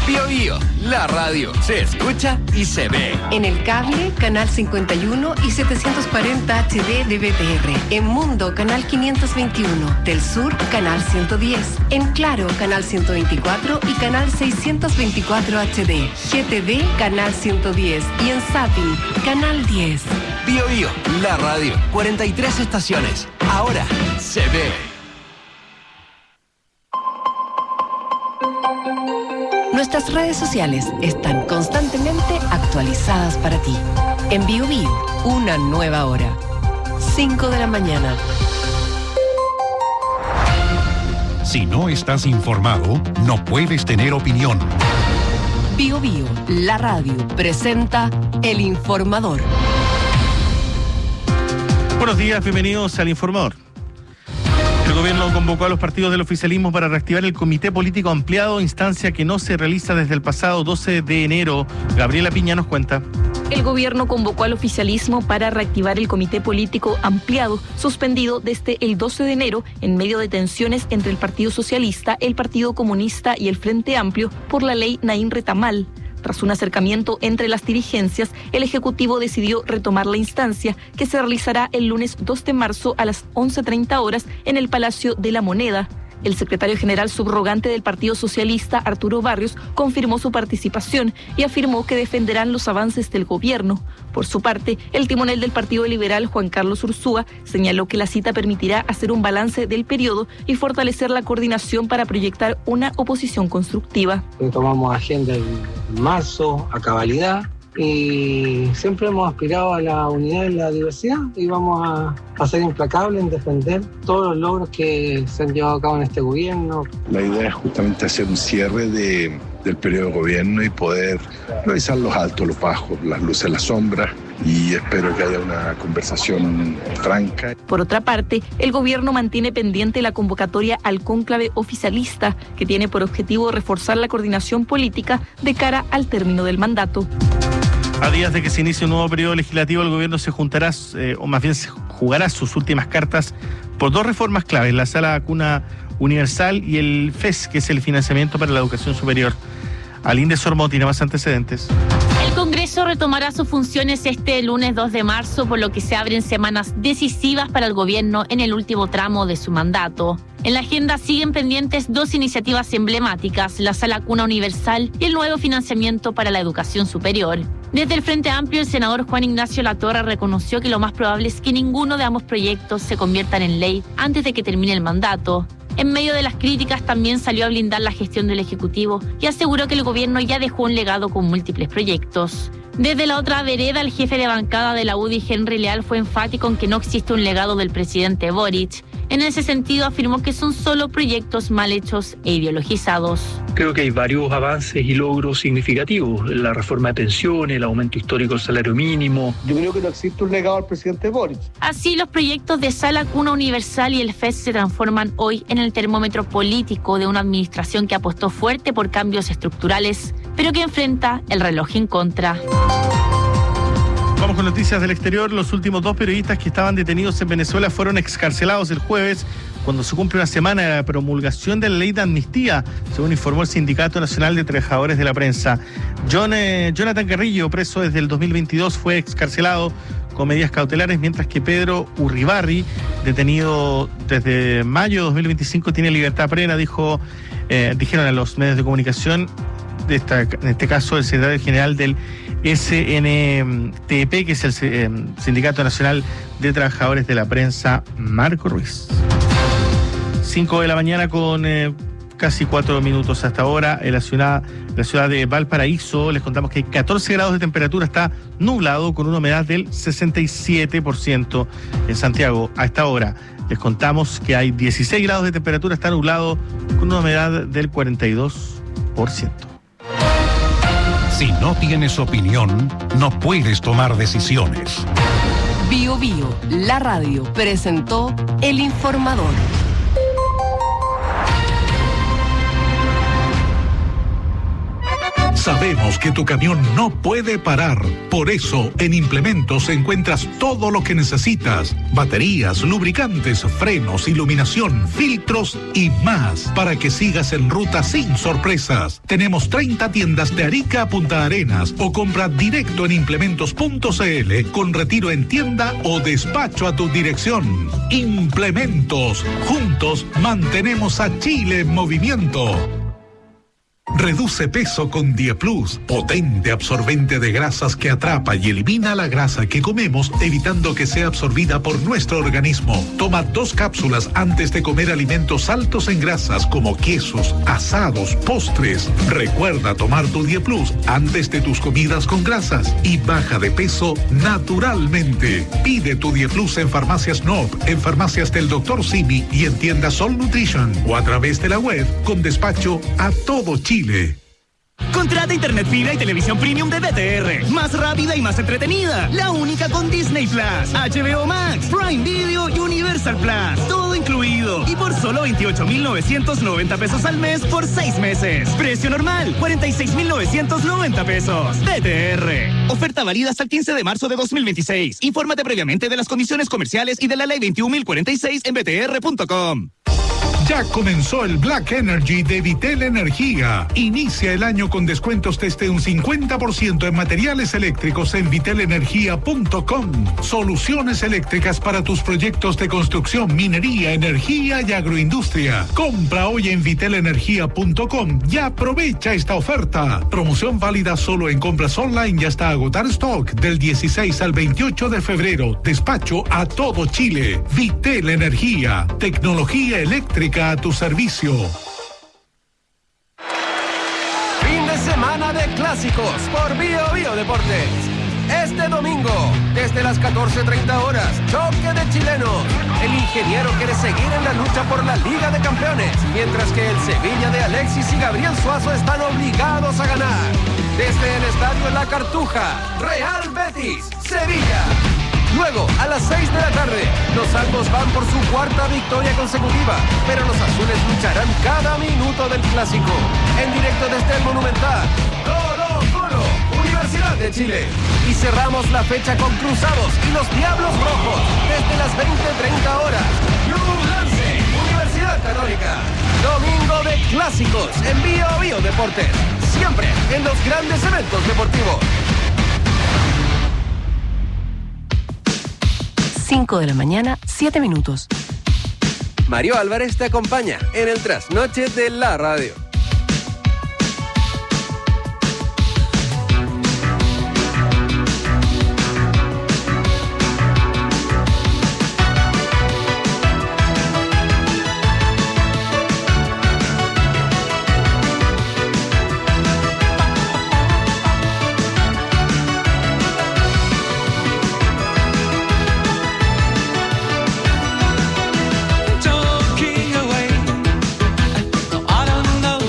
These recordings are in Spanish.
Bío Bío, la radio se escucha y se ve. En el cable, canal 51 y 740 HD de BTR. En Mundo, canal 521. Del Sur, canal 110. En Claro, canal 124 y canal 624 HD. GTV, canal 110. Y en Zapping, canal 10. Bío Bío, la radio. 43 estaciones. Ahora se ve. Nuestras redes sociales están constantemente actualizadas para ti. En Bío Bío, una nueva hora. 5 de la mañana. Si no estás informado, no puedes tener opinión. Bío Bío, la radio, presenta El Informador. Buenos días, bienvenidos al Informador. El gobierno convocó a los partidos del oficialismo para reactivar el Comité Político Ampliado, instancia que no se realiza desde el pasado 12 de enero. Gabriela Piña nos cuenta. El gobierno convocó al oficialismo para reactivar el Comité Político Ampliado, suspendido desde el 12 de enero en medio de tensiones entre el Partido Socialista, el Partido Comunista y el Frente Amplio por la ley Naín Retamal. Tras un acercamiento entre las dirigencias, el Ejecutivo decidió retomar la instancia, que se realizará el lunes 2 de marzo a las 11:30 horas en el Palacio de la Moneda. El secretario general subrogante del Partido Socialista, Arturo Barrios, confirmó su participación y afirmó que defenderán los avances del gobierno. Por su parte, el timonel del Partido Liberal, Juan Carlos Ursúa, señaló que la cita permitirá hacer un balance del periodo y fortalecer la coordinación para proyectar una oposición constructiva. Tomamos agenda en marzo a cabalidad y siempre hemos aspirado a la unidad y la diversidad y vamos a ser implacables en defender todos los logros que se han llevado a cabo en este gobierno. La idea es justamente hacer un cierre del periodo de gobierno y poder revisar los altos, los bajos, las luces, las sombras, y espero que haya una conversación franca. Por otra parte, el gobierno mantiene pendiente la convocatoria al cónclave oficialista, que tiene por objetivo reforzar la coordinación política de cara al término del mandato. A días de que se inicie un nuevo periodo legislativo, el gobierno se juntará, o más bien se jugará sus últimas cartas por dos reformas claves: la Sala Cuna Universal y el FES, que es el financiamiento para la educación superior. Aline Sormo tiene más antecedentes. El Congreso retomará sus funciones este lunes 2 de marzo, por lo que se abren semanas decisivas para el gobierno en el último tramo de su mandato. En la agenda siguen pendientes dos iniciativas emblemáticas: la Sala Cuna Universal y el nuevo financiamiento para la educación superior. Desde el Frente Amplio, el senador Juan Ignacio Latorre reconoció que lo más probable es que ninguno de ambos proyectos se conviertan en ley antes de que termine el mandato. En medio de las críticas, también salió a blindar la gestión del Ejecutivo y aseguró que el gobierno ya dejó un legado con múltiples proyectos. Desde la otra vereda, el jefe de bancada de la UDI, Henry Leal, fue enfático en que no existe un legado del presidente Boric. En ese sentido, afirmó que son solo proyectos mal hechos e ideologizados. Creo que hay varios avances y logros significativos: la reforma de pensiones, el aumento histórico del salario mínimo. Yo creo que no existe un legado al presidente Boric. Así, los proyectos de Sala Cuna Universal y el FES se transforman hoy en el termómetro político de una administración que apostó fuerte por cambios estructurales, pero que enfrenta el reloj en contra. Vamos con noticias del exterior. Los últimos dos periodistas que estaban detenidos en Venezuela fueron excarcelados el jueves, cuando se cumple una semana de la promulgación de la ley de amnistía, según informó el Sindicato Nacional de Trabajadores de la Prensa. Jonathan Carrillo, preso desde el 2022, fue excarcelado con medidas cautelares, mientras que Pedro Urribarri, detenido desde mayo de 2025, tiene libertad plena, dijeron a los medios de comunicación, en este caso el secretario general del SNTP, que es el Sindicato Nacional de Trabajadores de la Prensa, Marco Ruiz. 5 de la mañana con casi 4 minutos hasta ahora. En la ciudad de Valparaíso les contamos que hay 14 grados de temperatura, está nublado con una humedad del 67%. En Santiago, a esta hora, les contamos que hay 16 grados de temperatura, está nublado con una humedad del 42%. Si no tienes opinión, no puedes tomar decisiones. Bío Bío, la radio, presentó El Informador. Sabemos que tu camión no puede parar. Por eso, en Implementos encuentras todo lo que necesitas. Baterías, lubricantes, frenos, iluminación, filtros y más. Para que sigas en ruta sin sorpresas. Tenemos 30 tiendas de Arica a Punta Arenas o compra directo en implementos.cl con retiro en tienda o despacho a tu dirección. Implementos. Juntos mantenemos a Chile en movimiento. Reduce peso con Dieplus, potente absorbente de grasas que atrapa y elimina la grasa que comemos, evitando que sea absorbida por nuestro organismo. Toma 2 cápsulas antes de comer alimentos altos en grasas como quesos, asados, postres. Recuerda tomar tu Dieplus antes de tus comidas con grasas y baja de peso naturalmente. Pide tu Dieplus en Farmacias Nob, en Farmacias del Dr. Simi y en tiendas Sol Nutrition o a través de la web con despacho a todo Chile. Contrata internet fibra y televisión premium de BTR. Más rápida y más entretenida. La única con Disney Plus, HBO Max, Prime Video y Universal Plus. Todo incluido. Y por solo 28,990 pesos al mes por 6 meses. Precio normal, 46,990 pesos. BTR. Oferta válida hasta el 15 de marzo de 2026. Infórmate previamente de las condiciones comerciales y de la ley 21.046 en btr.com. Ya comenzó el Black Energy de Vitel Energía. Inicia el año con descuentos desde un 50% en materiales eléctricos en vitelenergia.com. Soluciones eléctricas para tus proyectos de construcción, minería, energía y agroindustria. Compra hoy en vitelenergia.com y aprovecha esta oferta. Promoción válida solo en compras online y hasta agotar stock del 16 al 28 de febrero. Despacho a todo Chile. Vitel Energía. Tecnología eléctrica a tu servicio. Fin de semana de clásicos por Bio Deportes. Este domingo, desde las 14:30 horas, choque de chilenos. El ingeniero quiere seguir en la lucha por la Liga de Campeones, mientras que el Sevilla de Alexis y Gabriel Suazo están obligados a ganar. Desde el Estadio La Cartuja, Real Betis, Sevilla. Luego, a las 6 de la tarde, los albos van por su 4ª victoria consecutiva, pero los azules lucharán cada minuto del clásico. En directo desde el Monumental, Colo-Colo, Universidad de Chile. Y cerramos la fecha con Cruzados y los Diablos Rojos, desde las 20:30 horas. Ñublense, Universidad Católica. Domingo de clásicos en Bio Deportes. Siempre en los grandes eventos deportivos. 5 de la mañana, 7 minutos. Mario Álvarez te acompaña en el trasnoche de la radio. Talking away, I don't know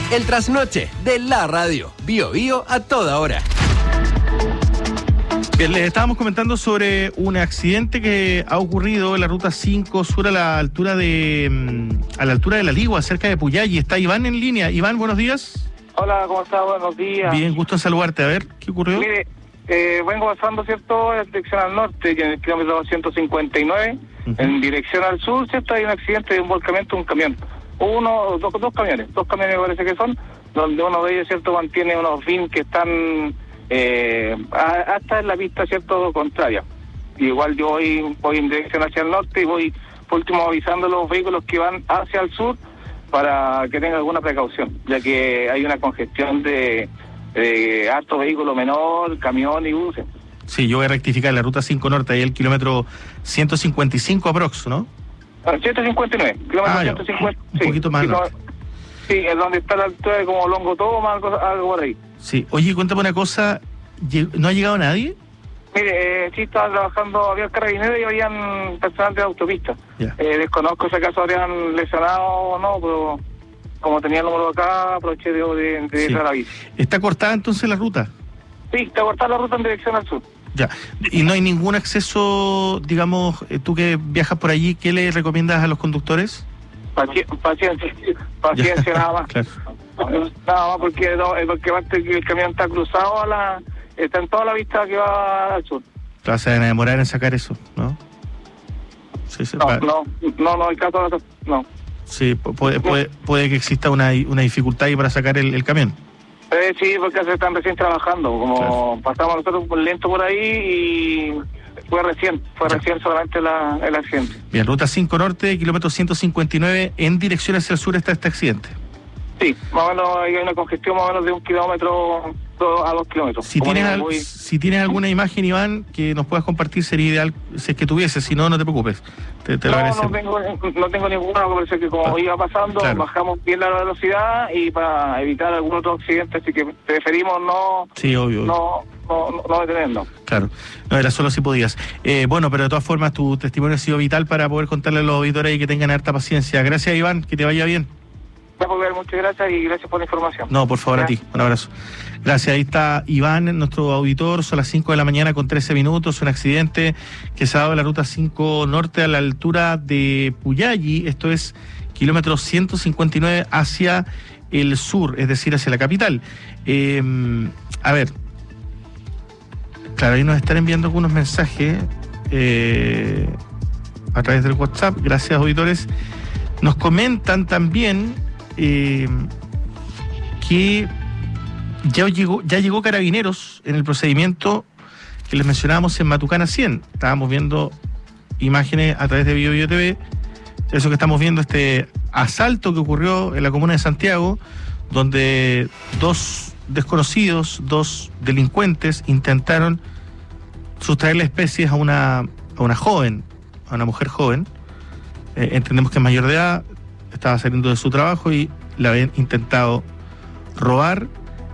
El trasnoche de la radio. Bio Bio a toda hora. Bien, les estábamos comentando sobre un accidente que ha ocurrido en la ruta 5 sur a la altura de la Ligua, cerca de Puyalli. Está Iván en línea. Iván, buenos días. Hola, ¿cómo estás? Buenos días. Bien, gusto en saludarte. A ver, ¿qué ocurrió? Mire, vengo pasando, ¿cierto?, en dirección al norte, en el kilómetro 259, en dirección al sur, ¿cierto? Hay un accidente de un volcamiento de un camión. Dos camiones me parece que son, donde uno de ellos, ¿cierto?, mantiene unos VIN que están hasta en la pista, ¿cierto?, contraria. Y igual yo voy en dirección hacia el norte y voy, por último, avisando a los vehículos que van hacia el sur para que tengan alguna precaución, ya que hay una congestión de harto vehículo menor, camión y buses. Sí, yo voy a rectificar la ruta 5 norte, ahí el kilómetro 155 aprox, ¿no? 159, kilómetro 150. Un poquito más norte. Sí, es donde está la altura de como Longo Toma, algo por ahí. Sí, oye, cuéntame una cosa, ¿no ha llegado nadie? Mire, sí estaba trabajando, había carabinero y habían personal de autopista. Desconozco si acaso habrían lesionado o no, pero como tenía el número acá, aproveché de dar aviso. ¿Está cortada entonces la ruta? Sí, está cortada la ruta en dirección al sur. Ya, y no hay ningún acceso, digamos, tú que viajas por allí, ¿qué le recomiendas a los conductores? Paciencia nada más. Claro. Nada más porque el camión está cruzado está en toda la vista que va al sur. Te vas a demorar en sacar eso, ¿no? Sí, no hay caso, no. Sí, puede que exista una dificultad ahí para sacar el camión. Sí, porque se están recién trabajando, como pasamos nosotros lento por ahí y fue recién solamente el accidente. Bien, ruta 5 norte, kilómetro 159, en dirección hacia el sur está este accidente. Sí, más o menos hay una congestión más o menos de 1 kilómetro a 2 kilómetros. Si tienes alguna imagen, Iván, que nos puedas compartir, sería ideal si es que tuviese, si no te preocupes. Te lo agradecemos. No tengo ninguna, me parece que como iba pasando, bajamos bien la velocidad y para evitar algún otro accidente, así que preferimos no detenernos. Claro, no era solo si podías. Bueno, pero de todas formas tu testimonio ha sido vital para poder contarle a los auditores y que tengan harta paciencia. Gracias, Iván, que te vaya bien. Muchas gracias y gracias por la información. No, por favor, gracias. A ti. Un abrazo. Gracias. Ahí está Iván, nuestro auditor. Son las 5 de la mañana con 13 minutos. Un accidente que se ha dado en la ruta 5 norte a la altura de Puyalli. Esto es kilómetro 159 hacia el sur, es decir, hacia la capital. A ver. Claro, ahí nos están enviando algunos mensajes a través del WhatsApp. Gracias, auditores. Nos comentan también que ya llegó Carabineros en el procedimiento que les mencionábamos en Matucana 100. Estábamos viendo imágenes a través de Bio Bio TV. Eso que estamos viendo, este asalto que ocurrió en la comuna de Santiago, donde dos delincuentes intentaron sustraerle especies a una joven, a una mujer joven. Entendemos que es mayor de edad, estaba saliendo de su trabajo y la habían intentado robar.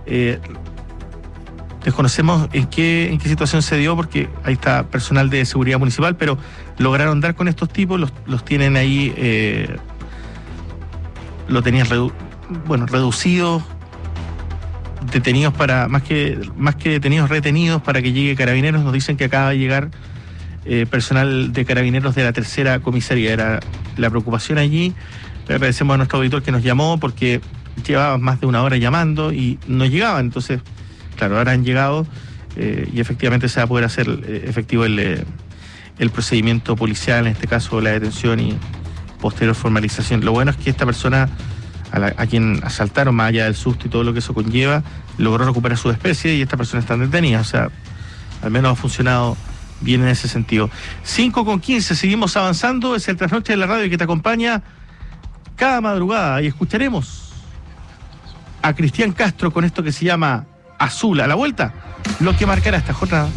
Desconocemos en qué situación se dio, porque ahí está personal de seguridad municipal, pero lograron dar con estos tipos, los tienen ahí, lo tenían reducidos, detenidos más que detenidos, retenidos para que llegue Carabineros. Nos dicen que acaba de llegar personal de Carabineros de la tercera comisaría. Era la preocupación allí. Le agradecemos a nuestro auditor que nos llamó, porque llevaba más de 1 hora llamando y no llegaban. Entonces, claro, ahora han llegado y efectivamente se va a poder hacer efectivo el procedimiento policial, en este caso la detención y posterior formalización. Lo bueno es que esta persona a quien asaltaron, más allá del susto y todo lo que eso conlleva, logró recuperar su especie y esta persona está detenida. O sea, al menos ha funcionado bien en ese sentido. 5:15, seguimos avanzando. Es el Trasnoche de la Radio que te acompaña cada madrugada y escucharemos a Cristian Castro con esto que se llama Azul. A la vuelta, lo que marcará esta jornada.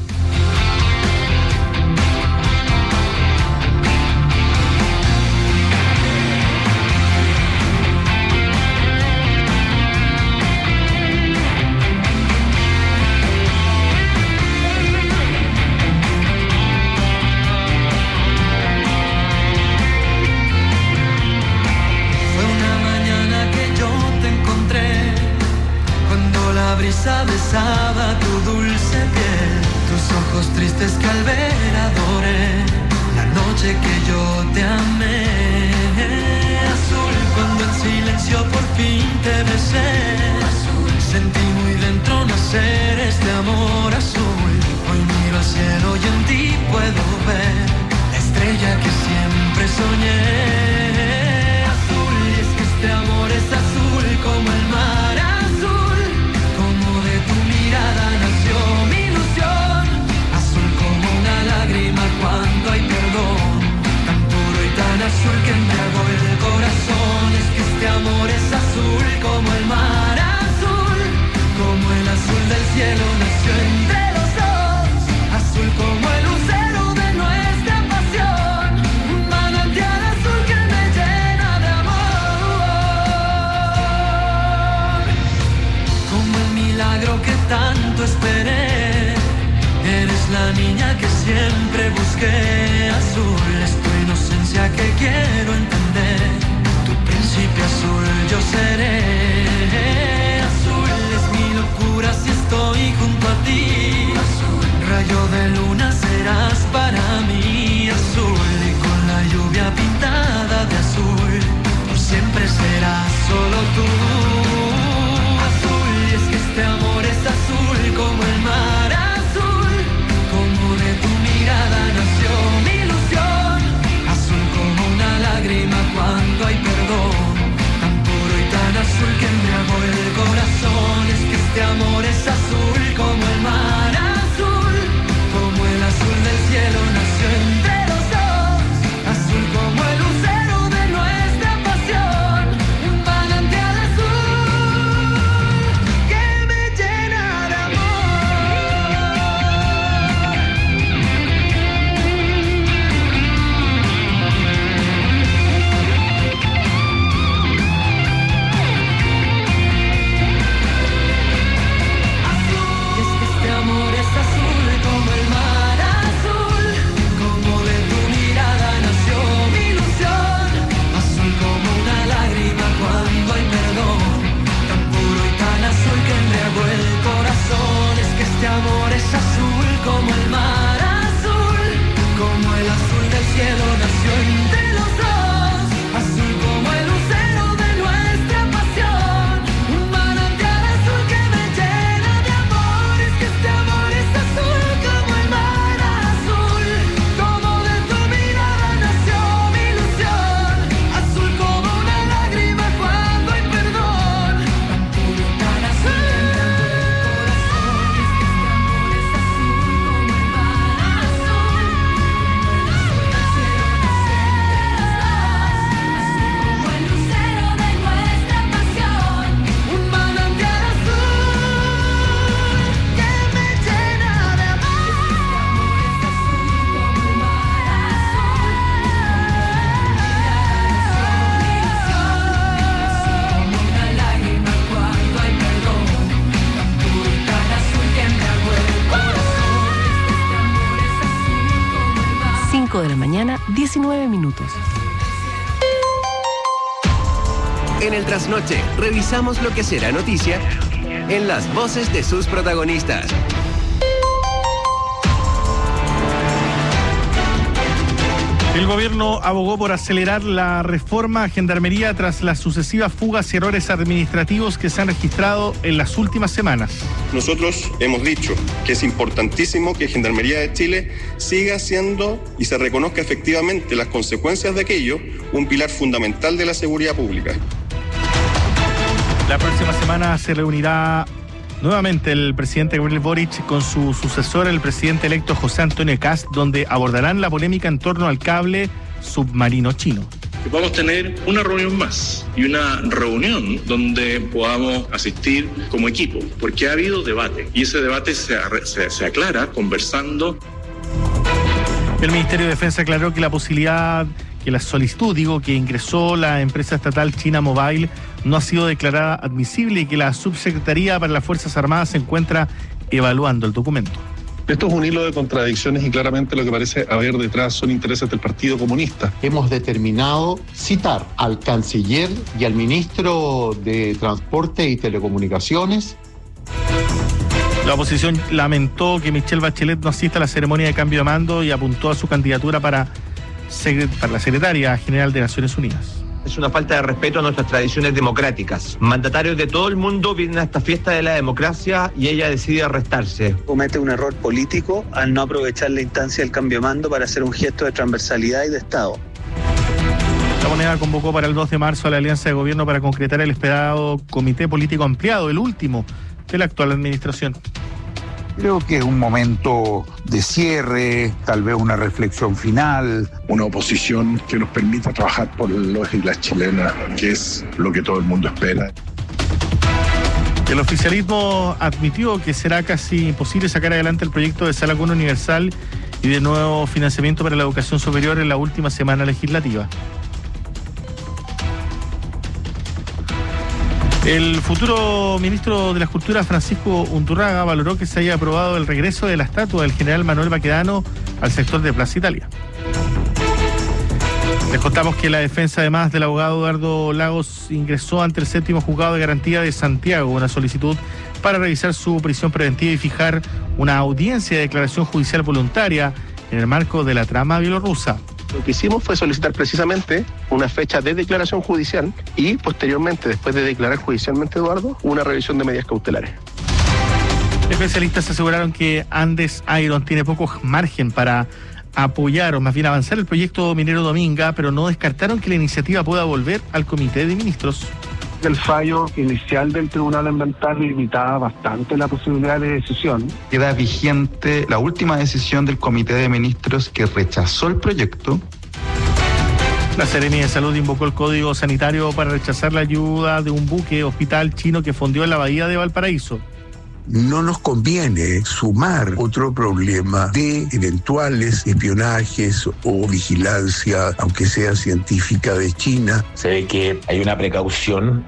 Fue una mañana que yo te encontré te besé, sentí muy dentro nacer este amor azul. Hoy miro al cielo y en ti puedo ver la estrella que siempre soñé. Azul, y es que este amor es azul como el mar azul, como de tu mirada nació mi ilusión. Azul como una lágrima cuando hay perdón, tan puro y tan azul que embriagó el corazón. Es que este amor es azul como el mar azul, como el azul del cielo nació entre los dos. Azul como el lucero de nuestra pasión, un manantial azul que me llena de amor. Como el milagro que tanto esperé, eres la niña que siempre busqué. Azul es tu inocencia que quiero entender, tu príncipe azul yo seré. Azul es mi locura si estoy junto a ti. Azul, rayo de luna serás para mí. Azul, y con la lluvia pintada de azul, por siempre serás solo tú. Azul, y es que este amor es azul como el mar azul, como de tu mirada nació mi ilusión. Azul como una lágrima cuando hay perdón, tan puro y tan azul que embriagó el corazón. Es que este amor es azul como el mar azul, como el azul del cielo nació entre los dos. Azul como el lucero de nuestra pasión, un manantial azul que me llena de amor. Es que este amor es azul como el mar azul, como de tu mirada nació mi ilusión. Azul como una lágrima cuando hay perdón, tan puro y tan azul que embriagó el corazón. Es que este amor es azul como el mar azul, como el lucero de nuestra pasión, un manantial azul que me llena de amor. Este amor es azul como el mar azul, como una lágrima cuando hay perdón, tan puro y tan azul que embriagó el corazón. Este amor es azul como el mar. 5 de la mañana, 19 minutos. En el trasnoche, revisamos lo que será noticia en las voces de sus protagonistas. El gobierno abogó por acelerar la reforma a Gendarmería tras las sucesivas fugas y errores administrativos que se han registrado en las últimas semanas. Nosotros hemos dicho que es importantísimo que Gendarmería de Chile siga siendo y se reconozca efectivamente las consecuencias de aquello, un pilar fundamental de la seguridad pública. La próxima semana se reunirá nuevamente el presidente Gabriel Boric con su sucesor, el presidente electo José Antonio Kast, donde abordarán la polémica en torno al cable submarino chino. Vamos a tener una reunión más y una reunión donde podamos asistir como equipo, porque ha habido debate y ese debate se aclara conversando. El Ministerio de Defensa aclaró que la solicitud que ingresó la empresa estatal China Mobile no ha sido declarada admisible y que la Subsecretaría para las Fuerzas Armadas se encuentra evaluando el documento. Esto es un hilo de contradicciones y claramente lo que parece haber detrás son intereses del Partido Comunista. Hemos determinado citar al canciller y al ministro de Transporte y Telecomunicaciones. La oposición lamentó que Michelle Bachelet no asista a la ceremonia de cambio de mando y apuntó a su candidatura para la secretaria general de Naciones Unidas. Es una falta de respeto a nuestras tradiciones democráticas. Mandatarios de todo el mundo vienen a esta fiesta de la democracia y ella decide arrestarse. Comete un error político al no aprovechar la instancia del cambio de mando para hacer un gesto de transversalidad y de Estado. La Moneda convocó para el 2 de marzo a la Alianza de Gobierno para concretar el esperado Comité Político Ampliado, el último de la actual administración. Creo que es un momento de cierre, tal vez una reflexión final. Una oposición que nos permita trabajar por los y las chilenas, que es lo que todo el mundo espera. El oficialismo admitió que será casi imposible sacar adelante el proyecto de sala común universal y de nuevo financiamiento para la educación superior en la última semana legislativa. El futuro ministro de la Cultura, Francisco Unturraga, valoró que se haya aprobado el regreso de la estatua del general Manuel Baquedano al sector de Plaza Italia. Les contamos que la defensa, además del abogado Eduardo Lagos, ingresó ante el 7º Juzgado de Garantía de Santiago una solicitud para revisar su prisión preventiva y fijar una audiencia de declaración judicial voluntaria en el marco de la trama bielorrusa. Lo que hicimos fue solicitar precisamente una fecha de declaración judicial y posteriormente, después de declarar judicialmente a Eduardo, una revisión de medidas cautelares. Especialistas aseguraron que Andes Iron tiene poco margen para apoyar o más bien avanzar el proyecto minero Dominga, pero no descartaron que la iniciativa pueda volver al Comité de Ministros. El fallo inicial del Tribunal Ambiental limitaba bastante la posibilidad de decisión. Queda vigente la última decisión del Comité de Ministros que rechazó el proyecto. La Seremía de Salud invocó el Código Sanitario para rechazar la ayuda de un buque hospital chino que fondió en la bahía de Valparaíso. No nos conviene sumar otro problema de eventuales espionajes o vigilancia, aunque sea científica, de China. Se ve que hay una precaución.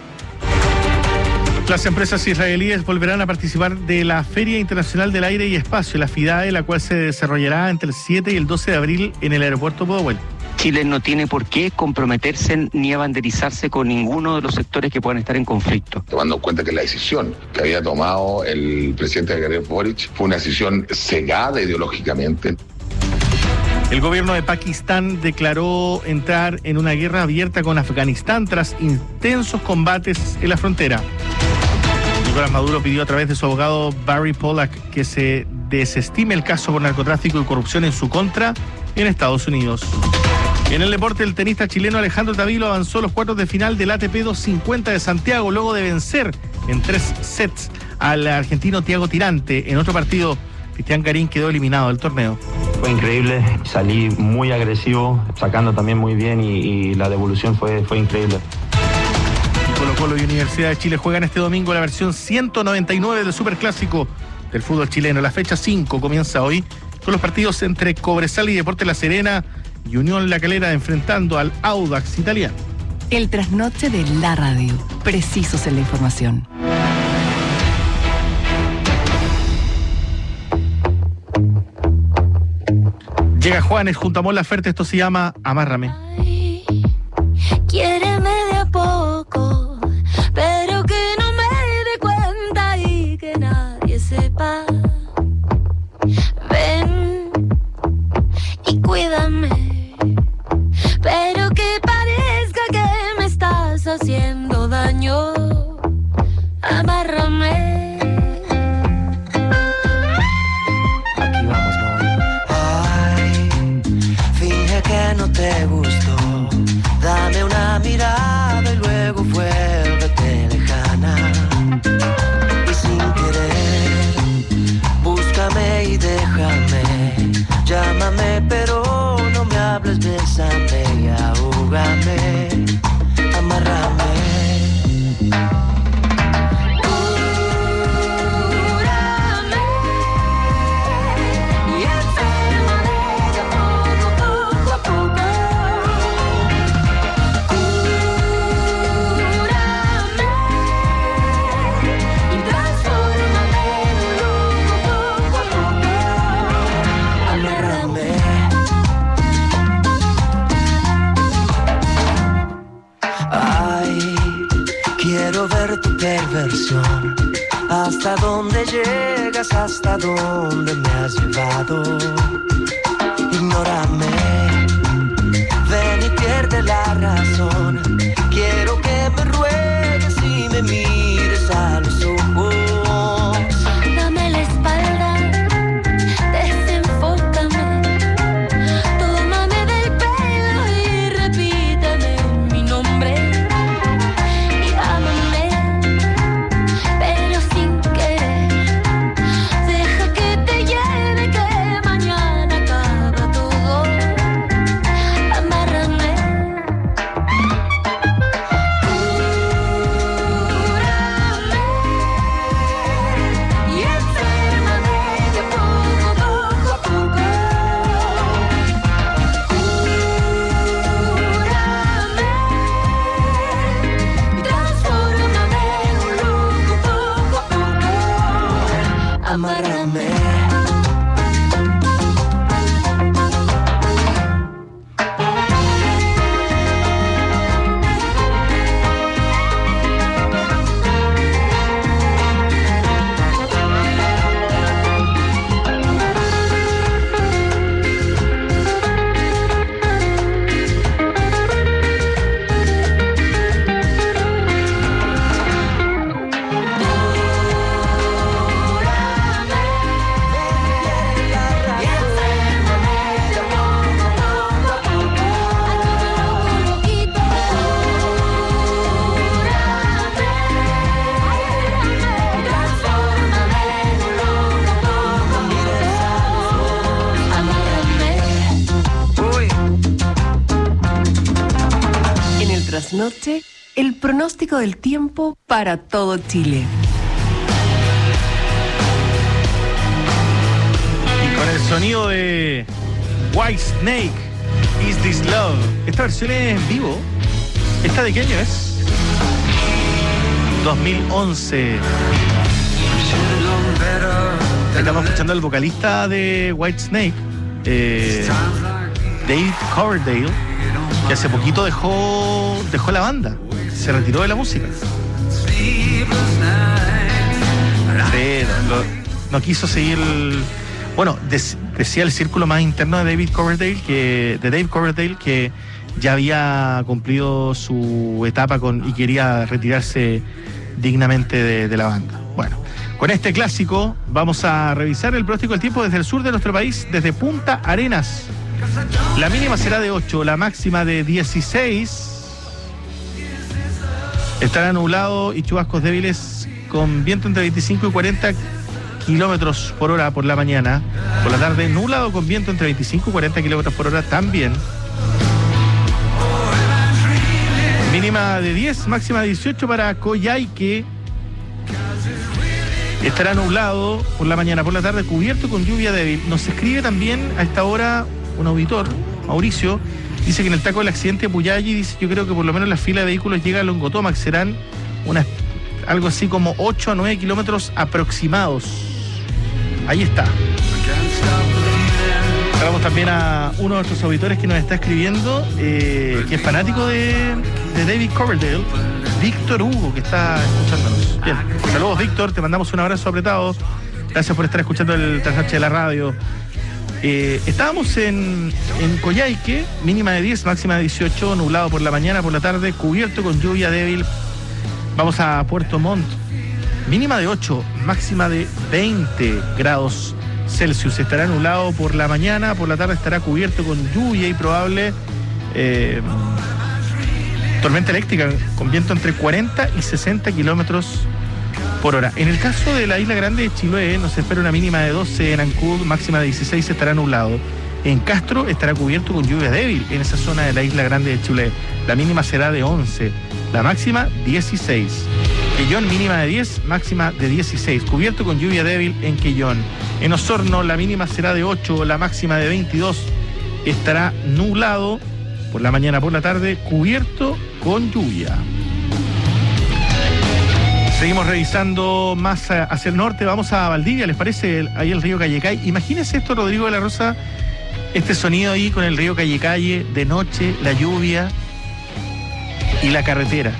Las empresas israelíes volverán a participar de la Feria Internacional del Aire y Espacio, la FIDAE, la cual se desarrollará entre el 7 y el 12 de abril en el aeropuerto Pudahuel. Chile no tiene por qué comprometerse ni abanderizarse con ninguno de los sectores que puedan estar en conflicto. Tomando en cuenta que la decisión que había tomado el presidente Gabriel Boric fue una decisión cegada ideológicamente. El gobierno de Pakistán declaró entrar en una guerra abierta con Afganistán tras intensos combates en la frontera. Nicolás Maduro pidió a través de su abogado Barry Pollack que se desestime el caso por narcotráfico y corrupción en su contra en Estados Unidos. En el deporte, el tenista chileno Alejandro Tavilo avanzó a los cuartos de final del ATP 250 de Santiago luego de vencer en 3 sets al argentino Thiago Tirante. En otro partido, Cristian Garín quedó eliminado del torneo. Fue increíble, salí muy agresivo, sacando también muy bien y la devolución fue increíble. Colo-Colo y Universidad de Chile juegan este domingo la versión 199 del Superclásico del fútbol chileno. La fecha 5 comienza hoy con los partidos entre Cobresal y Deportes La Serena y Unión La Calera enfrentando al Audax italiano. El trasnoche de la radio. Precisos en la información. Llega Juanes junto a Mon Laferte, esto se llama Amárrame. Quiéreme de a poco, pero que no me dé cuenta y que nadie sepa. Ven y cuídame, pero que parezca que me estás haciendo daño. Amárrame. Aquí vamos, amor. Ay, finge que no te gustó. Dame una mirada y luego vuélvete lejana. Y sin querer, búscame y déjame. Llámame pero no me hables, bésame y ahógame. Amárrame. Perversión, hasta dónde llegas, hasta dónde me has llevado. Ignórame, ven y pierde la razón. tras noche, el pronóstico del tiempo para todo Chile. Y con el sonido de Whitesnake, Is This Love. Esta versión es en vivo. ¿Esta de qué año es? 2011. Estamos escuchando al vocalista de Whitesnake, David Coverdale, que hace poquito dejó la banda, se retiró de la música. No quiso seguir decía el círculo más interno de David Coverdale que ya había cumplido su etapa y quería retirarse dignamente de la banda. Bueno, con este clásico vamos a revisar el pronóstico del tiempo desde el sur de nuestro país, desde Punta Arenas. La mínima será de 8, la máxima de 16. Estará nublado y chubascos débiles con viento entre 25 y 40 kilómetros por hora por la mañana. Por la tarde, nublado con viento entre 25 y 40 kilómetros por hora también. Mínima de 10, máxima de 18 para Coyhaique. Estará nublado por la mañana, por la tarde cubierto con lluvia débil. Nos escribe también a esta hora un auditor, Mauricio, dice que en el taco del accidente de Puyalli, dice, yo creo que por lo menos la fila de vehículos llega a Longotómac, serán algo así como 8 a 9 kilómetros aproximados. Ahí está. Saludamos también a uno de nuestros auditores que nos está escribiendo, que es fanático de David Coverdale, Víctor Hugo, que está escuchándonos. Bien, saludos Víctor, te mandamos un abrazo apretado. Gracias por estar escuchando el Trasnoche de la Radio. Estábamos en Coyhaique, mínima de 10, máxima de 18, nublado por la mañana, por la tarde, cubierto con lluvia débil. Vamos a Puerto Montt, mínima de 8, máxima de 20 grados Celsius. Estará nublado por la mañana, por la tarde estará cubierto con lluvia y probable tormenta eléctrica con viento entre 40 y 60 kilómetros por hora. En el caso de la Isla Grande de Chiloé, nos espera una mínima de 12, en Ancud máxima de 16, estará nublado. En Castro estará cubierto con lluvia débil en esa zona de la Isla Grande de Chiloé. La mínima será de 11, la máxima 16. Quellón mínima de 10, máxima de 16, cubierto con lluvia débil en Quellón. En Osorno la mínima será de 8, la máxima de 22, estará nublado por la mañana, por la tarde, cubierto con lluvia. Seguimos revisando más hacia el norte, vamos a Valdivia, ¿les parece? Ahí el río Callecay. Imagínense esto, Rodrigo de la Rosa, este sonido ahí con el río Callecay, de noche, la lluvia y la carretera.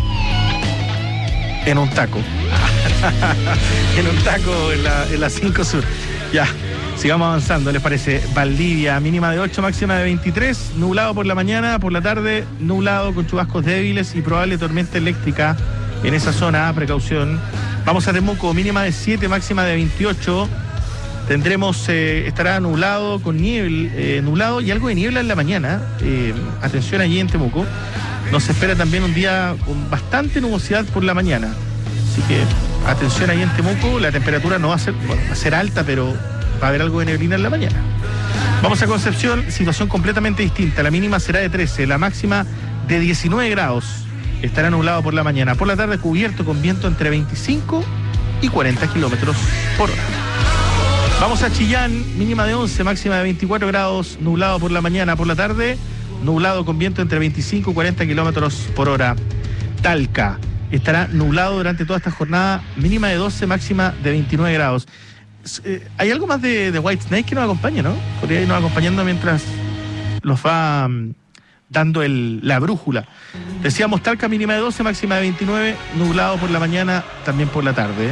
En un taco. En un taco en la 5 Sur. Ya, sigamos avanzando, ¿les parece? Valdivia, mínima de 8, máxima de 23, nublado por la mañana, por la tarde, nublado con chubascos débiles y probable tormenta eléctrica en esa zona, precaución. Vamos a Temuco, mínima de 7, máxima de 28. Tendremos, estará nublado con nublado y algo de niebla en la mañana. Atención allí en Temuco. Nos espera también un día con bastante nubosidad por la mañana. Así que atención ahí en Temuco, la temperatura no va a ser alta, pero va a haber algo de neblina en la mañana. Vamos a Concepción, situación completamente distinta. La mínima será de 13, la máxima de 19 grados. Estará nublado por la mañana. Por la tarde cubierto con viento entre 25 y 40 kilómetros por hora. Vamos a Chillán, mínima de 11, máxima de 24 grados, nublado por la mañana, por la tarde, nublado con viento entre 25 y 40 kilómetros por hora. Talca, estará nublado durante toda esta jornada, mínima de 12, máxima de 29 grados. Hay algo más de Whitesnake que nos acompaña, ¿no? Podría irnos acompañando mientras los va dando la brújula. Decíamos Talca, mínima de 12, máxima de 29, nublado por la mañana, también por la tarde.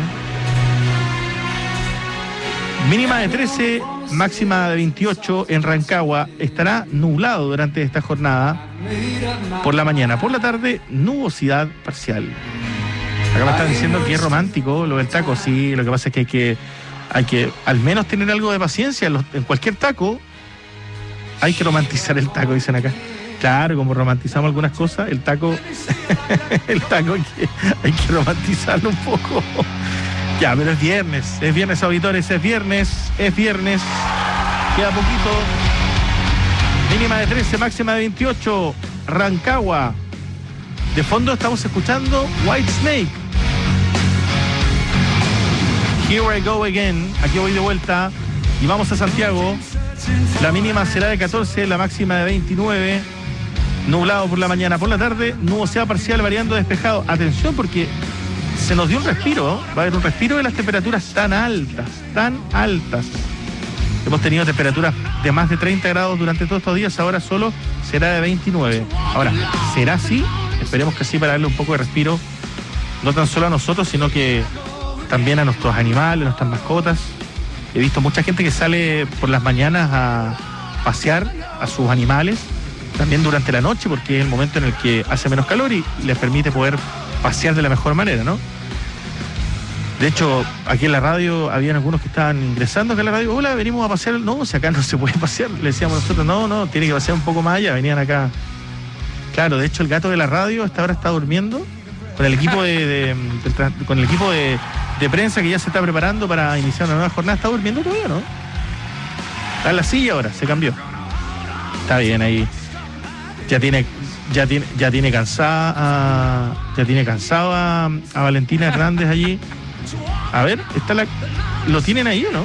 Mínima de 13, máxima de 28 en Rancagua. Estará nublado durante esta jornada por la mañana. Por la tarde, nubosidad parcial. Acá me están diciendo que es romántico lo del taco. Sí, lo que pasa es que hay que al menos tener algo de paciencia. En cualquier taco hay que romantizar el taco, dicen acá. Claro, como romantizamos algunas cosas, el taco hay que romantizarlo un poco. Ya, pero es viernes, auditores, es viernes. Queda poquito. Mínima de 13, máxima de 28. Rancagua. De fondo estamos escuchando Whitesnake. Here I go again. Aquí voy de vuelta. Y vamos a Santiago. La mínima será de 14, la máxima de 29. Nublado por la mañana, por la tarde, nubosidad parcial variando despejado. Atención porque se nos dio un respiro, ¿no? Va a haber un respiro de las temperaturas tan altas, tan altas. Hemos tenido temperaturas de más de 30 grados durante todos estos días, ahora solo será de 29. Ahora, ¿será así? Esperemos que sí, para darle un poco de respiro, no tan solo a nosotros, sino que también a nuestros animales, a nuestras mascotas. He visto mucha gente que sale por las mañanas a pasear a sus animales, también durante la noche, porque es el momento en el que hace menos calor y les permite poder pasear de la mejor manera, ¿no? De hecho, aquí en la radio habían algunos que estaban ingresando acá a la radio. Hola, venimos a pasear. No, si acá no se puede pasear. Le decíamos nosotros, no, tiene que pasear un poco más allá. Venían acá. Claro, de hecho el gato de la radio hasta ahora está durmiendo con el equipo con el equipo de prensa que ya se está preparando para iniciar una nueva jornada. Está durmiendo todavía, ¿no? Está en la silla ahora, se cambió. Está bien ahí. Ya tiene cansado a Valentina Hernández allí. A ver, ¿lo tienen ahí o no?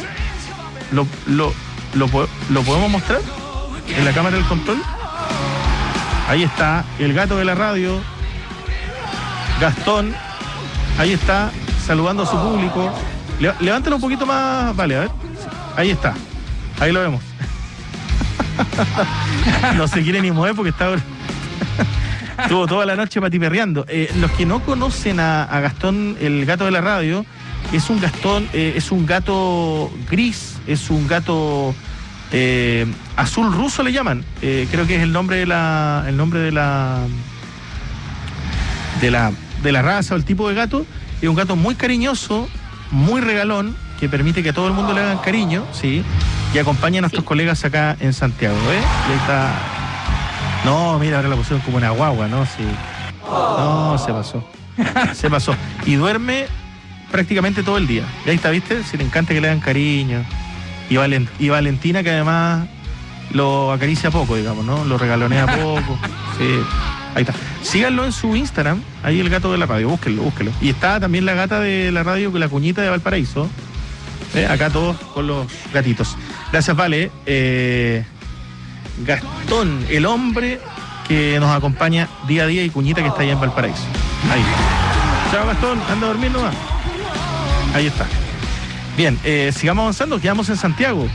¿Lo podemos mostrar en la cámara del control? Ahí está el gato de la radio, Gastón. Ahí está, saludando a su público. Levántalo un poquito más, vale, a ver. Ahí está, ahí lo vemos. No se quiere ni mover porque está... Estuvo toda la noche patiperreando. Los que no conocen a Gastón, el gato de la radio, es un gato gris, es un gato azul ruso le llaman. Creo que es el nombre de la raza o el tipo de gato. Es un gato muy cariñoso, muy regalón, que permite que a todo el mundo le hagan cariño, sí, y acompaña a nuestros colegas acá en Santiago, Y ahí está. No, mira, ahora la pusieron como una guagua, ¿no? Sí. No, se pasó. Y duerme prácticamente todo el día. Y ahí está, ¿viste? Si le encanta que le hagan cariño. Y Valentina, que además lo acaricia poco, digamos, ¿no? Lo regalonea poco. Sí. Ahí está. Síganlo en su Instagram, ahí el gato de la radio, búsquenlo. Y está también la gata de la radio, la cuñita de Valparaíso. Acá todos con los gatitos. Gracias, Vale. Gastón, el hombre que nos acompaña día a día, y cuñita que está allá en Valparaíso. Ahí. Chao, Gastón, anda a dormir nomás. Ahí está. Bien, sigamos avanzando, quedamos en Santiago.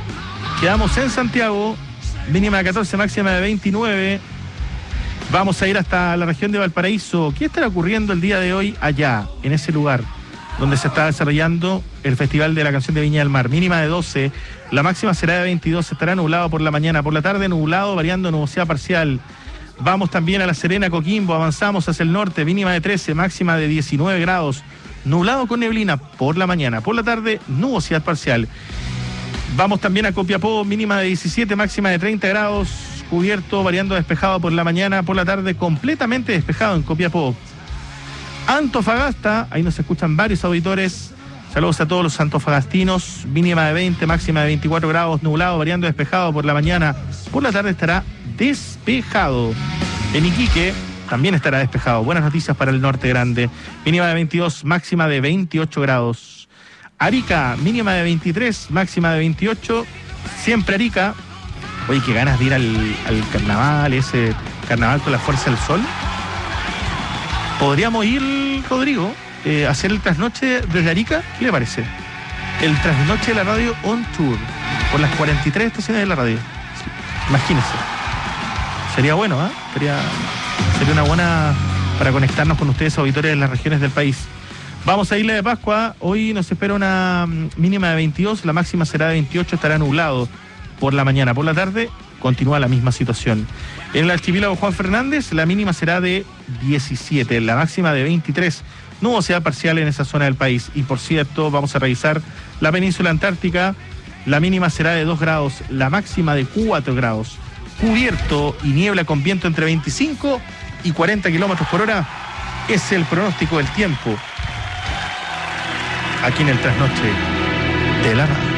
Mínima de 14, máxima de 29. Vamos a ir hasta la región de Valparaíso. ¿Qué estará ocurriendo el día de hoy allá, en ese lugar donde se está desarrollando el Festival de la Canción de Viña del Mar? Mínima de 12, la máxima será de 22, estará nublado por la mañana, por la tarde nublado, variando nubosidad parcial. Vamos también a La Serena, Coquimbo, avanzamos hacia el norte, mínima de 13, máxima de 19 grados, nublado con neblina por la mañana, por la tarde nubosidad parcial. Vamos también a Copiapó, mínima de 17, máxima de 30 grados, cubierto, variando despejado por la mañana, por la tarde completamente despejado en Copiapó. Antofagasta, ahí nos escuchan varios auditores. Saludos a todos los antofagastinos. Mínima de 20, máxima de 24 grados, nublado, variando despejado por la mañana. Por la tarde estará despejado. En Iquique también estará despejado. Buenas noticias para el norte grande. Mínima de 22, máxima de 28 grados. Arica, mínima de 23, máxima de 28. Siempre Arica. Oye, qué ganas de ir al carnaval, ese carnaval con la fuerza del sol. Podríamos ir, Rodrigo, a hacer el trasnoche desde Arica. ¿Qué le parece? El trasnoche de la radio on tour por las 43 estaciones de la radio. Imagínense. Sería bueno, ¿eh? Sería una buena para conectarnos con ustedes, auditores de las regiones del país. Vamos a Isla de Pascua. Hoy nos espera una mínima de 22, la máxima será de 28, estará nublado por la mañana. Por la tarde continúa la misma situación. En el archipiélago Juan Fernández, la mínima será de 17, la máxima de 23. Nubosidad parcial en esa zona del país. Y por cierto, vamos a revisar la península antártica. La mínima será de 2 grados, la máxima de 4 grados. Cubierto y niebla con viento entre 25 y 40 kilómetros por hora. Es el pronóstico del tiempo aquí en el trasnoche de la radio.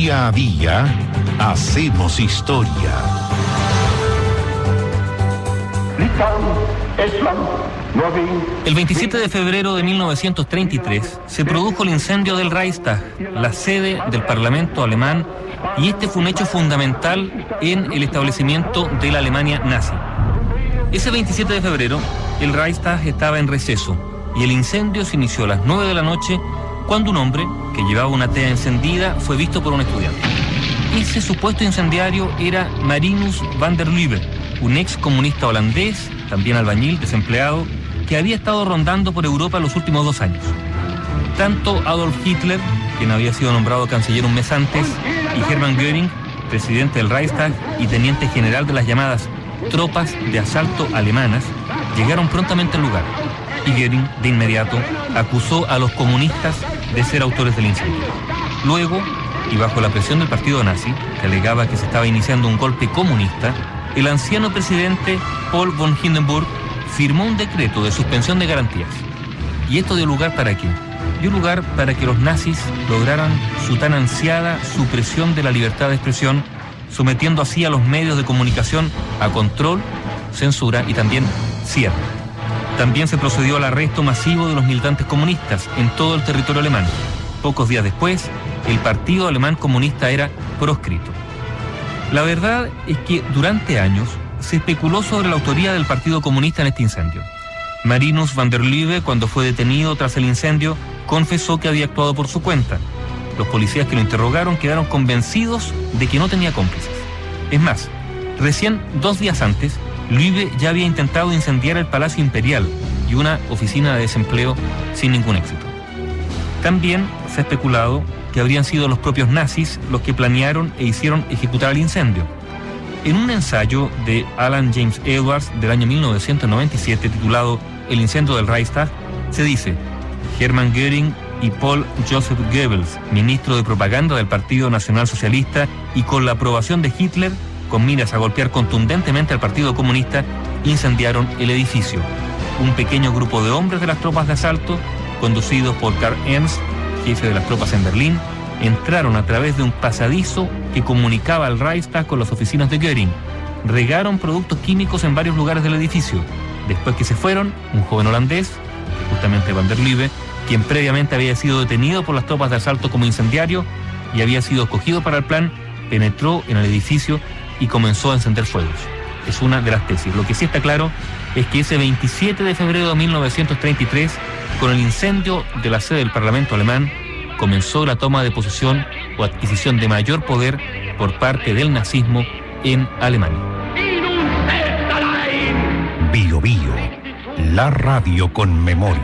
Día a día hacemos historia. El 27 de febrero de 1933 se produjo el incendio del Reichstag, la sede del Parlamento alemán, y este fue un hecho fundamental en el establecimiento de la Alemania nazi. Ese 27 de febrero, el Reichstag estaba en receso y el incendio se inició a las 9 de la noche cuando un hombre que llevaba una tea encendida fue visto por un estudiante. Ese supuesto incendiario era Marinus van der Lubbe, un ex comunista holandés, también albañil, desempleado, que había estado rondando por Europa los últimos 2 años. Tanto Adolf Hitler, quien había sido nombrado canciller un mes antes, y Hermann Göring, presidente del Reichstag y teniente general de las llamadas tropas de asalto alemanas, llegaron prontamente al lugar. Y Göring, de inmediato, acusó a los comunistas de ser autores del incendio. Luego, y bajo la presión del partido nazi, que alegaba que se estaba iniciando un golpe comunista, el anciano presidente Paul von Hindenburg firmó un decreto de suspensión de garantías. ¿Y esto dio lugar para qué? Dio lugar para que los nazis lograran su tan ansiada supresión de la libertad de expresión, sometiendo así a los medios de comunicación a control, censura y también cierre. También se procedió al arresto masivo de los militantes comunistas en todo el territorio alemán. Pocos días después, el Partido Alemán Comunista era proscrito. La verdad es que durante años se especuló sobre la autoría del Partido Comunista en este incendio. Marinus van der Lubbe, cuando fue detenido tras el incendio, confesó que había actuado por su cuenta. Los policías que lo interrogaron quedaron convencidos de que no tenía cómplices. Es más, recién 2 días antes, Lubbe ya había intentado incendiar el Palacio Imperial y una oficina de desempleo sin ningún éxito. También se ha especulado que habrían sido los propios nazis los que planearon e hicieron ejecutar el incendio. En un ensayo de Alan James Edwards del año 1997 titulado El incendio del Reichstag, se dice: Hermann Göring y Paul Joseph Goebbels, ministro de propaganda del Partido Nacional Socialista, y con la aprobación de Hitler, con miras a golpear contundentemente al Partido Comunista, incendiaron el edificio. Un pequeño grupo de hombres de las tropas de asalto, conducidos por Karl Ernst, jefe de las tropas en Berlín, entraron a través de un pasadizo que comunicaba al Reichstag con las oficinas de Göring. Regaron productos químicos en varios lugares del edificio. Después que se fueron, un joven holandés, justamente van der Lubbe, quien previamente había sido detenido por las tropas de asalto como incendiario y había sido escogido para el plan, penetró en el edificio y comenzó a encender fuegos. Es una de las tesis. Lo que sí está claro es que ese 27 de febrero de 1933, con el incendio de la sede del Parlamento alemán, comenzó la toma de posesión o adquisición de mayor poder por parte del nazismo en Alemania. Bio Bio, la radio con memoria.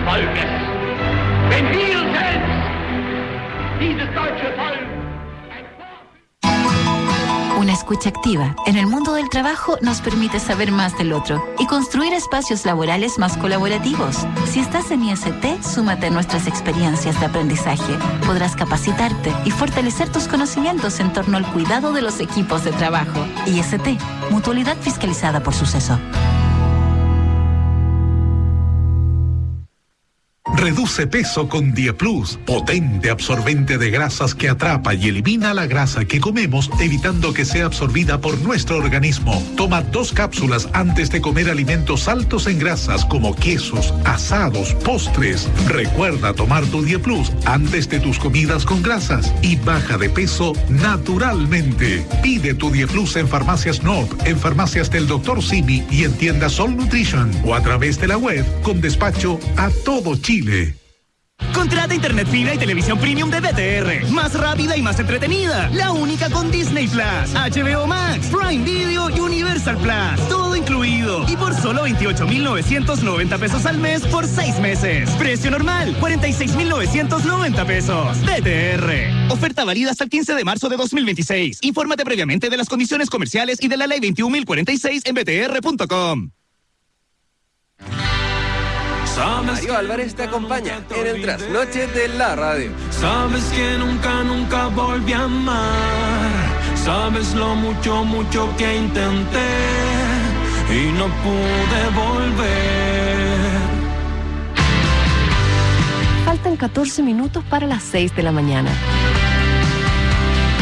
Una escucha activa en el mundo del trabajo nos permite saber más del otro y construir espacios laborales más colaborativos. Si estás en IST, súmate a nuestras experiencias de aprendizaje. Podrás capacitarte y fortalecer tus conocimientos en torno al cuidado de los equipos de trabajo. IST, Mutualidad Fiscalizada por Suceso. Reduce peso con Dieplus, potente absorbente de grasas que atrapa y elimina la grasa que comemos, evitando que sea absorbida por nuestro organismo. Toma 2 cápsulas antes de comer alimentos altos en grasas como quesos, asados, postres. Recuerda tomar tu Dieplus antes de tus comidas con grasas y baja de peso naturalmente. Pide tu Dieplus en Farmacias Norp, en farmacias del Dr. Simi y en tiendas Sol Nutrition o a través de la web con despacho a todo Chile. Contrata internet fibra y televisión premium de DTR. Más rápida y más entretenida. La única con Disney Plus, HBO Max, Prime Video y Universal Plus. Todo incluido. Y por solo 28,990 pesos al mes por 6 meses. Precio normal, 46,990 pesos. DTR. Oferta válida hasta el 15 de marzo de 2026. Infórmate previamente de las condiciones comerciales y de la ley 21.046 en btr.com. Mario Álvarez te acompaña en el trasnoche de la radio. Sabes que nunca volví a amar. Sabes lo mucho que intenté y no pude volver. Faltan 14 minutos para las 6 de la mañana.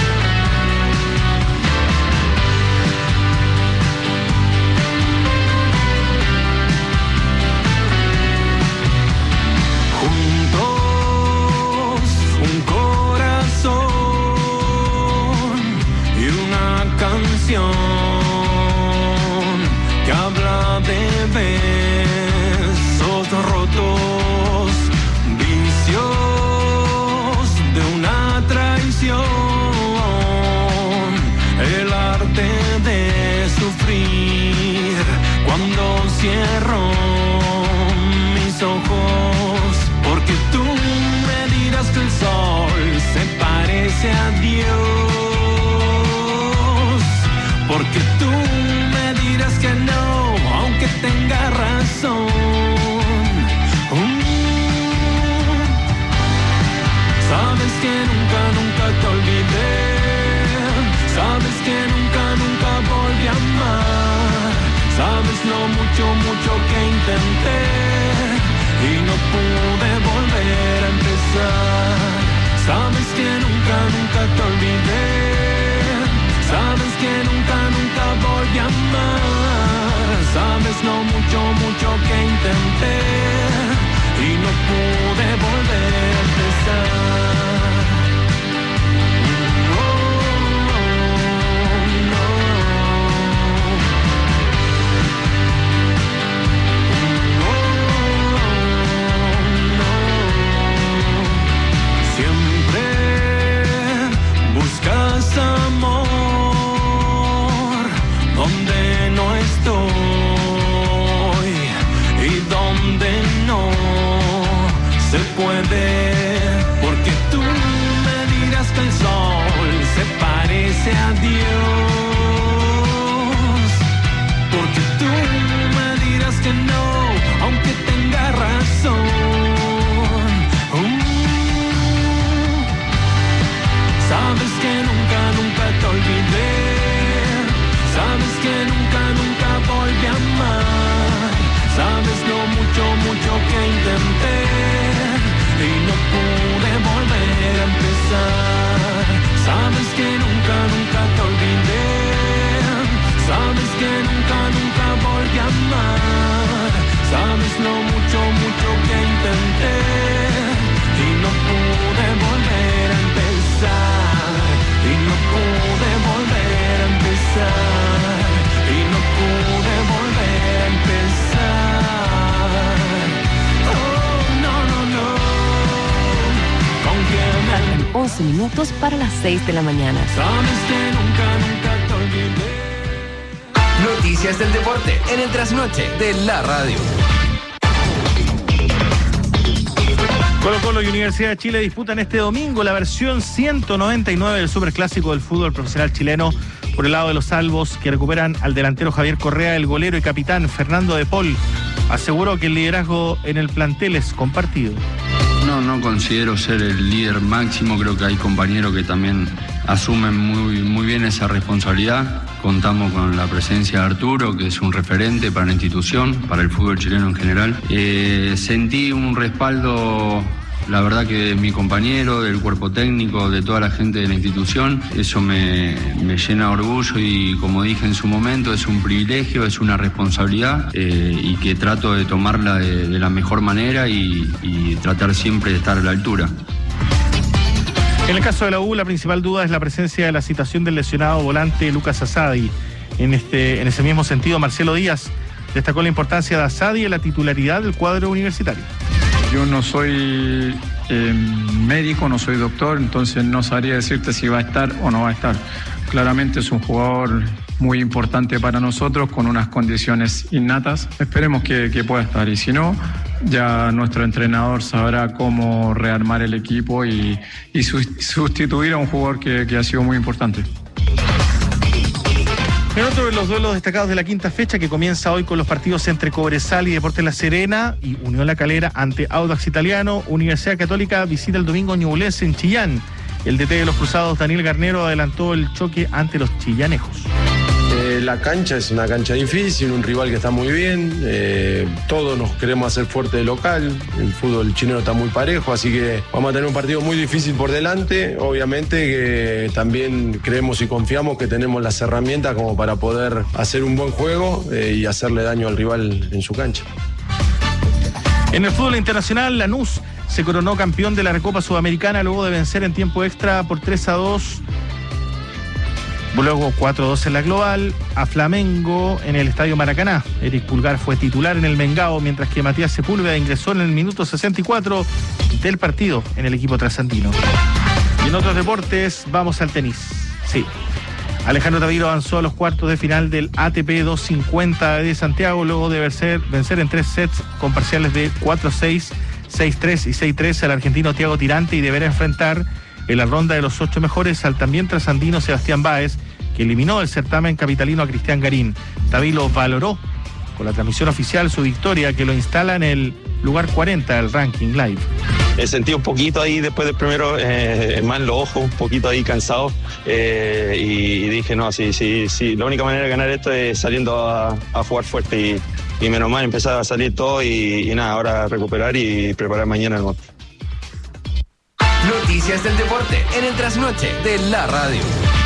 besos rotos, vicios de una traición, el arte de sufrir cuando cierro mis ojos, porque tú me dirás que el sol se parece a Dios, porque tú me dirás que no, aunque tenga razón. Sabes que nunca, nunca te olvidé, sabes que nunca, nunca volví a amar, sabes lo mucho, mucho que intenté y no pude volver a empezar. Sabes que nunca, nunca te olvidé, sabes que nunca, nunca volví a amar, sabes lo mucho, mucho que intenté y no pude volver a empezar. Buscas amor donde no estoy y donde no se puede, porque tú me dirás que el sol se parece a Dios, porque tú me dirás que no, aunque tenga razón. Sabes que nunca, nunca te olvidé, sabes que nunca, nunca volví a amar, sabes lo mucho, mucho que intenté y no pude volver a empezar. Sabes que nunca, nunca te olvidé, sabes que nunca, nunca volví a amar, sabes lo mucho, mucho que intenté y no pude volver a empezar. Y no pude volver a empezar, y no pude volver a empezar. Oh, no, no, no. ¿Con quién? Faltan 11 minutos para las 6 de la mañana. Sabes que nunca, nunca te olvidé. Noticias del deporte en el trasnoche de la radio. Colo-Colo y Universidad de Chile disputan este domingo la versión 199 del Superclásico del fútbol profesional chileno. Por el lado de los salvos, que recuperan al delantero Javier Correa, el golero y capitán Fernando de Paul aseguró que el liderazgo en el plantel es compartido. No considero ser el líder máximo, creo que hay compañeros que también asumen muy bien esa responsabilidad. Contamos con la presencia de Arturo, que es un referente para la institución, para el fútbol chileno en general. Sentí un respaldo, la verdad, que de mi compañero, del cuerpo técnico, de toda la gente de la institución. Eso me llena de orgullo y, como dije en su momento, es un privilegio, es una responsabilidad y que trato de tomarla de la mejor manera y tratar siempre de estar a la altura. En el caso de la U, la principal duda es la presencia de la citación del lesionado volante Lucas Asadi. En ese mismo sentido, Marcelo Díaz destacó la importancia de Asadi en la titularidad del cuadro universitario. Yo no soy médico, no soy doctor, entonces no sabría decirte si va a estar o no va a estar. Claramente es un jugador muy importante para nosotros, con unas condiciones innatas. Esperemos que pueda estar, y si no, ya nuestro entrenador sabrá cómo rearmar el equipo y sustituir a un jugador que ha sido muy importante. En otro de los duelos destacados de la quinta fecha, que comienza hoy con los partidos entre Cobresal y Deportes La Serena y Unión La Calera ante Audax Italiano, Universidad Católica visita el domingo Ñublense en Chillán. El DT de los Cruzados, Daniel Garnero, adelantó el choque ante los chillanejos. La cancha es una cancha difícil, un rival que está muy bien, todos nos queremos hacer fuerte de local, el fútbol chileno está muy parejo, así que vamos a tener un partido muy difícil por delante. Obviamente que también creemos y confiamos que tenemos las herramientas como para poder hacer un buen juego y hacerle daño al rival en su cancha. En el fútbol internacional, Lanús se coronó campeón de la Recopa Sudamericana luego de vencer en tiempo extra por 3-2 Luego 4-2 en la global, a Flamengo en el Estadio Maracaná. Eric Pulgar fue titular en el Mengao, mientras que Matías Sepúlveda ingresó en el minuto 64 del partido en el equipo trasandino. Y en otros deportes, vamos al tenis. Sí. Alejandro Taviro avanzó a los cuartos de final del ATP 250 de Santiago, luego de vencer en 3 sets con parciales de 4-6, 6-3 y 6-3 al argentino Thiago Tirante, y deberá enfrentar en la ronda de los 8 mejores al también trasandino Sebastián Báez, que eliminó el certamen capitalino a Cristian Garín. Tavilo valoró con la transmisión oficial su victoria, que lo instala en el lugar 40 del ranking live. Sentí un poquito ahí después del primero, más en los ojos, un poquito ahí cansado, y dije, no, sí, la única manera de ganar esto es saliendo a jugar fuerte, y menos mal empezar a salir todo, y nada, ahora recuperar y preparar mañana el monte. Noticias del deporte en el trasnoche de la radio.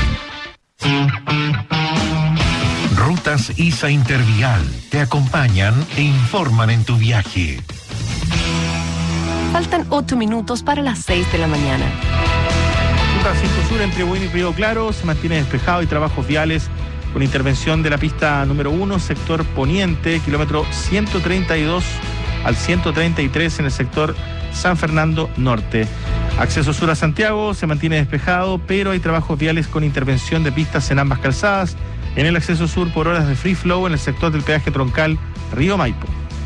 Rutas ISA Intervial te acompañan e informan en tu viaje. Faltan 8 minutos para las 6 de la mañana. Ruta 5 Sur entre Buin y Río Claro se mantiene despejado y trabajos viales con intervención de la pista número 1, sector poniente, kilómetro 132 al 133 en el sector San Fernando Norte. Acceso sur a Santiago se mantiene despejado, pero hay trabajos viales con intervención de pistas en ambas calzadas. En el acceso sur por horas de free flow en el sector del peaje troncal Río Maipo.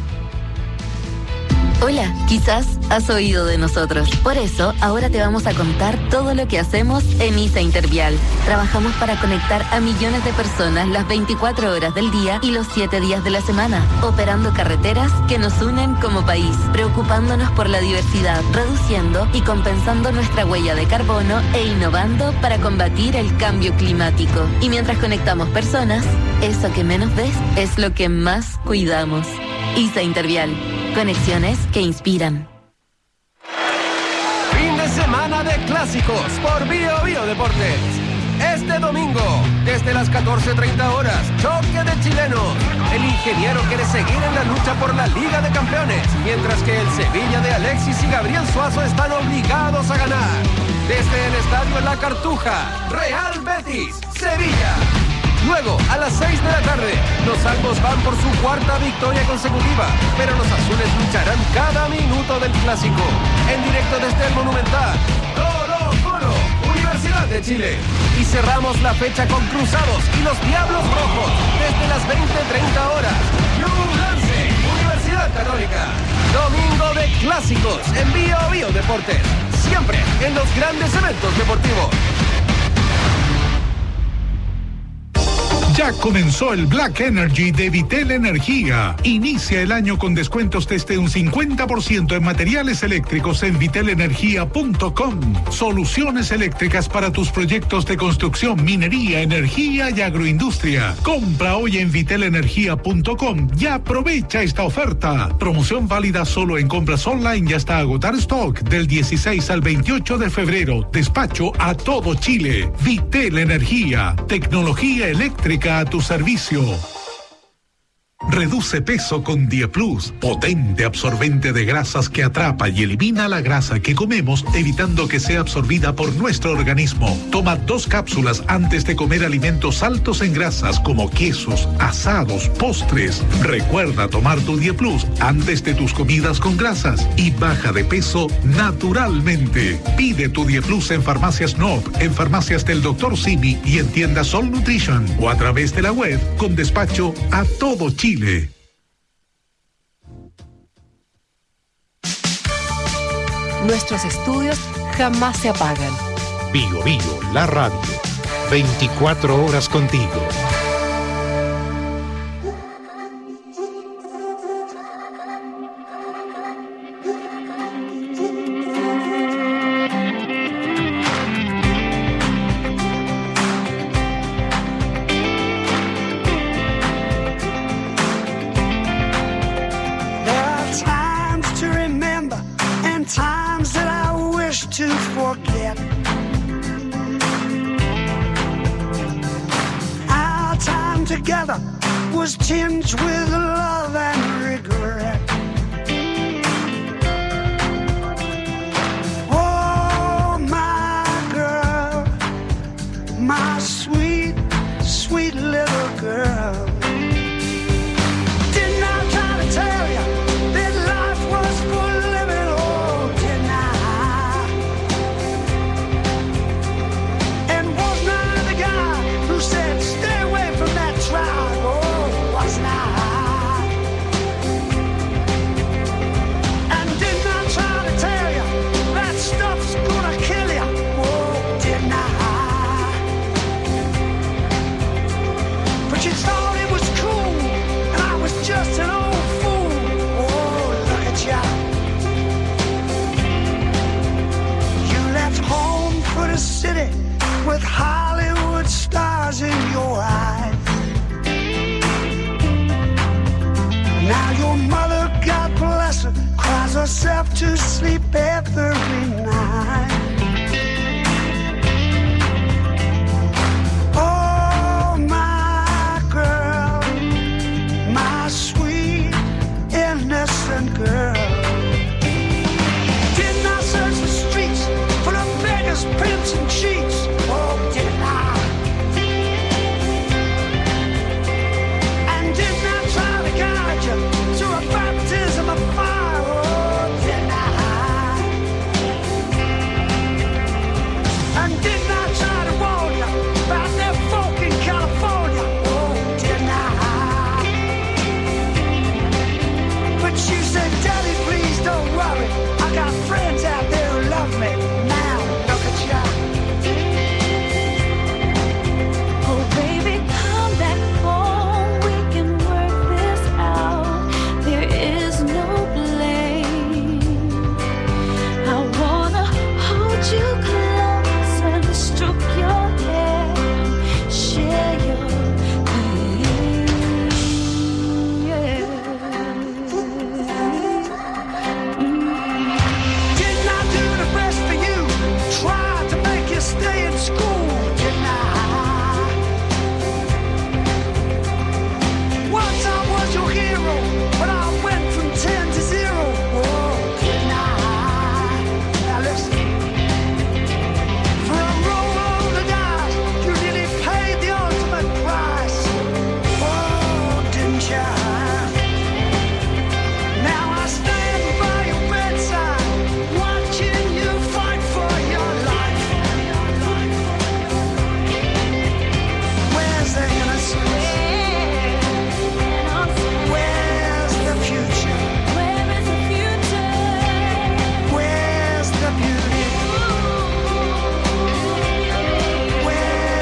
Hola, quizás has oído de nosotros. Por eso, ahora te vamos a contar todo lo que hacemos en ISA Intervial. Trabajamos para conectar a millones de personas las 24 horas del día y los 7 días de la semana, operando carreteras que nos unen como país, preocupándonos por la diversidad, reduciendo y compensando nuestra huella de carbono e innovando para combatir el cambio climático. Y mientras conectamos personas, eso que menos ves es lo que más cuidamos. ISA Intervial. Conexiones que inspiran. Fin de semana de clásicos por Bio Deportes. Este domingo, desde las 14:30 horas, choque de chilenos. El ingeniero quiere seguir en la lucha por la Liga de Campeones, mientras que el Sevilla de Alexis y Gabriel Suazo están obligados a ganar. Desde el estadio La Cartuja, Real Betis, Sevilla. Luego, a las 6 de la tarde, los albos van por su 4ª victoria consecutiva, pero los azules lucharán cada minuto del clásico. En directo desde el Monumental, Colo-Colo, Universidad de Chile. Y cerramos la fecha con Cruzados y los Diablos Rojos, desde las 20:30 horas. Ñublense, Universidad Católica. Domingo de clásicos en Bio Deportes, siempre en los grandes eventos deportivos. Ya comenzó el Black Energy de Vitel Energía. Inicia el año con descuentos desde un 50% en materiales eléctricos en vitelenergia.com. Soluciones eléctricas para tus proyectos de construcción, minería, energía y agroindustria. Compra hoy en vitelenergia.com y aprovecha esta oferta. Promoción válida solo en compras online y hasta agotar stock del 16 al 28 de febrero. Despacho a todo Chile. Vitel Energía. Tecnología eléctrica a tu servicio. Reduce peso con Dieplus, potente absorbente de grasas que atrapa y elimina la grasa que comemos, evitando que sea absorbida por nuestro organismo. Toma 2 cápsulas antes de comer alimentos altos en grasas como quesos, asados, postres. Recuerda tomar tu Dieplus antes de tus comidas con grasas y baja de peso naturalmente. Pide tu Dieplus en Farmacias Noop, en Farmacias del Dr. Simi y en tiendas Sol Nutrition o a través de la web con despacho a todo Chile. Nuestros estudios jamás se apagan. Bio, la radio. 24 horas contigo. Together was tinged with love and regret. Oh, my girl, my sweet sweet little girl. Didn't I try to tell you that life was for living? Oh, didn't I? And wasn't I the guy who said stay away from that tribe? Oh, wasn't I? And didn't I try to tell you that stuff's gonna kill you? Oh, didn't I? But you thought it was cool, and I was just an old fool. Oh, look at ya. You left home for the city with Hollywood stars in your eyes. Now your mother, God bless her, cries herself to sleep every